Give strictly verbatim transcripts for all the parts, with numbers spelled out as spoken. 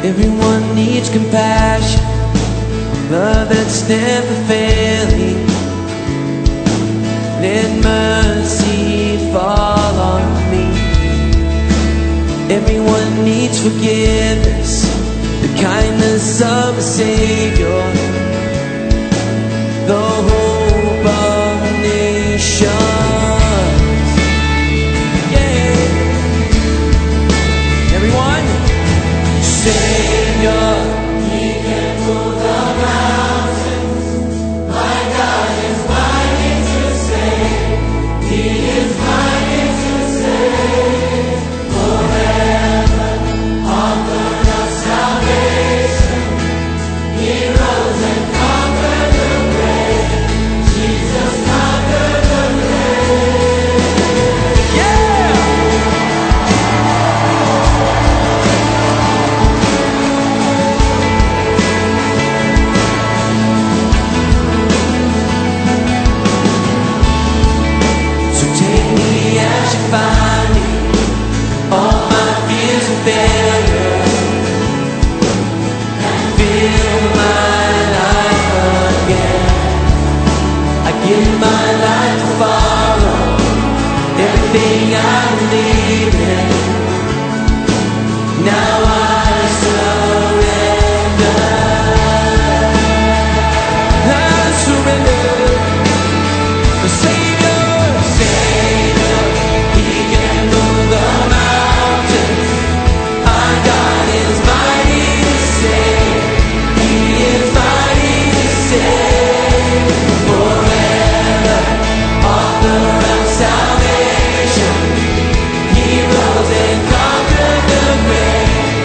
Everyone needs compassion, love that's never failing. Let mercy fall on me. Everyone needs forgiveness, the kindness of a Savior, the hope of nations. Yeah. Everyone, Savior, He can move the mountains. My God is mighty to save. He is mighty to save. Forever, author of salvation. He rose and conquered the grave. Jesus conquered the grave. Yeah! So take me as you find me, all my fears and failures, and fill my life again. I give my life to follow everything I believe in. Now I surrender. I surrender. The Savior, Savior, He can move the mountains. Our God is mighty to save. He is mighty to save. Forever, author of salvation. He rose and conquered the grave.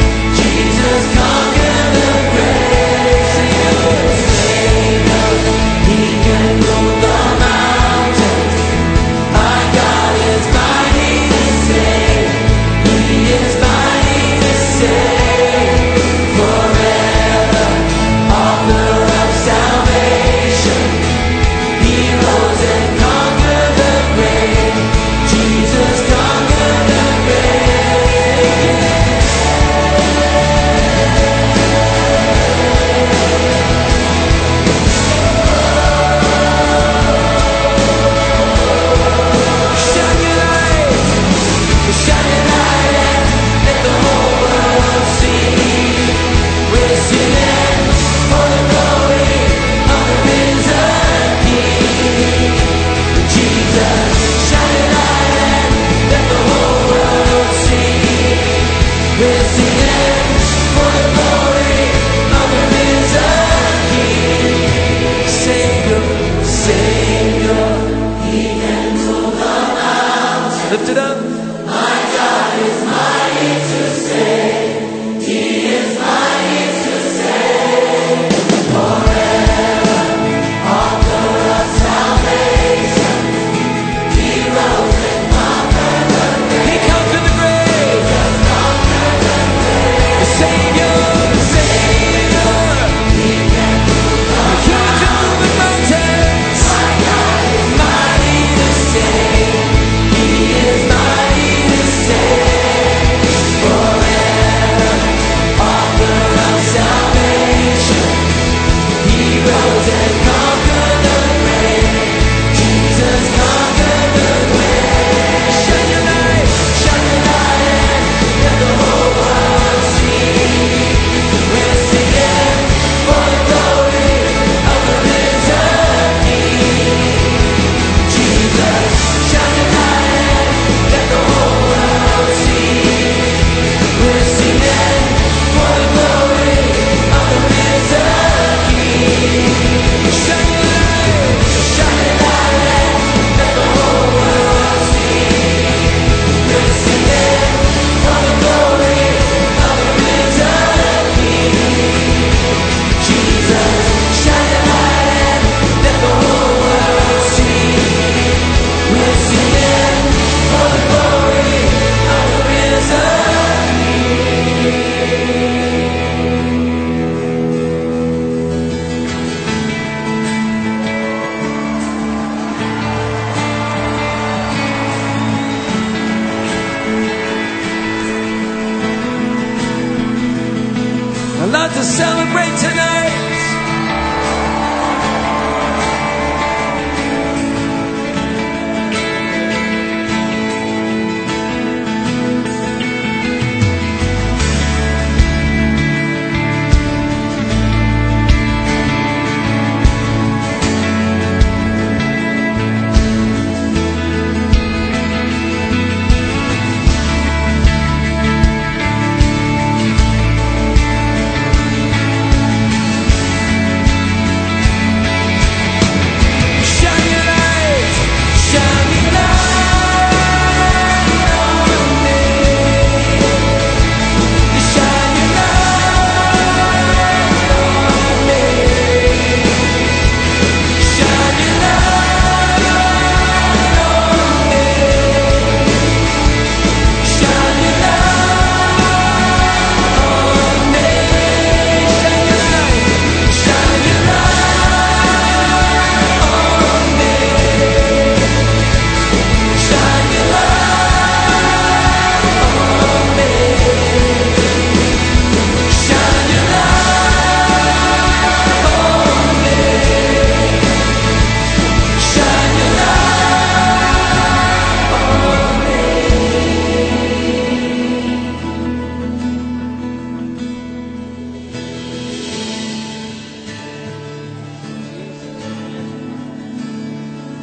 celebrate tonight.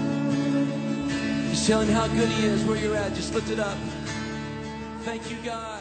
Tell him how good he is, where you're at. Just lift it up. Thank you, God.